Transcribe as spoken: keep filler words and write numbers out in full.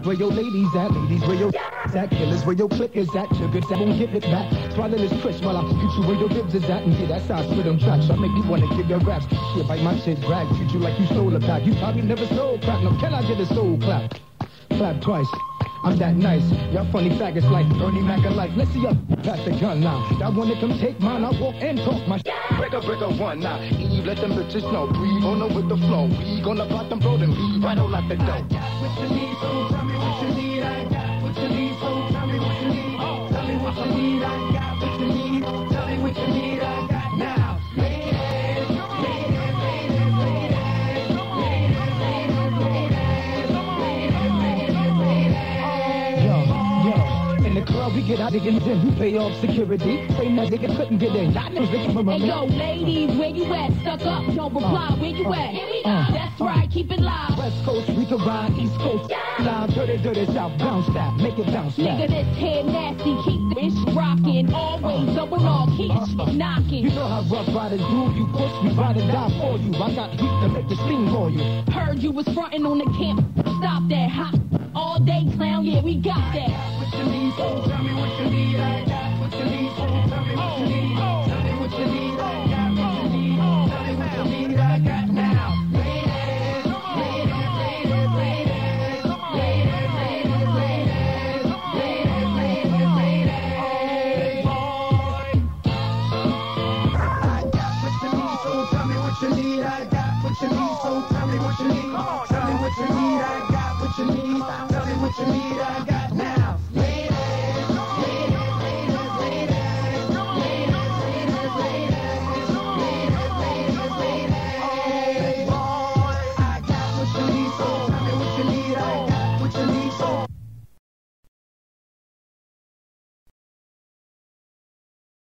where your ladies at, ladies where your at, killers where your click is at, sugars that won't give it back. Swallow this twist while I get you where your ribs is at, and yeah, that's how I spit on tracks. I make you wanna give your raps. Shit, bite my shit, brag, treat you like you stole a pack. You probably never stole crap. No, can I get a soul clap? Clap twice. I'm that nice. Y'all funny faggots like Bernie Mac alike. Let's see y'all pass the gun now. Y'all wanna come take mine? I walk and talk my shit. Break a break a one now. Eve, let them bitches know. We gonna with the flow. We gonna bottom road and leave right on out the door. What you need, so tell me what you need. I got what you need, so tell me what you need. Tell me what you need. I got what you need. Tell me what you need. I got now. Club, we get out of the gym, we pay off security. Say that nigga couldn't get in. Y'all niggas looking for my. Hey yo, ladies, where you at? Stuck up, don't reply. Where you at? Here we go. That's right, keep it live. West Coast, we can ride. East Coast, live, dirty, dirty South. Bounce that, make it bounce that. Nigga, this head nasty, keep the bitch rocking. Always double all, keep it knocking. You know how rough riders do. You push, we ride and die for you. I got heat to make the steam for you. Heard you was frontin' on the camp. Stop that hot all day clown. Yeah, we got that. What you need, so tell me what you need. I got what you need, so tell me what you need. Tell me what you need. I got what you need. Tell me what you need. I got now. Ladies, ladies, ladies, ladies, ladies, ladies, ladies, ladies, ladies, boy. I got what you need, so tell me what you need. I got what you need, so tell me what you need. Tell me what you need. I got what you need. Tell me what you need. I got.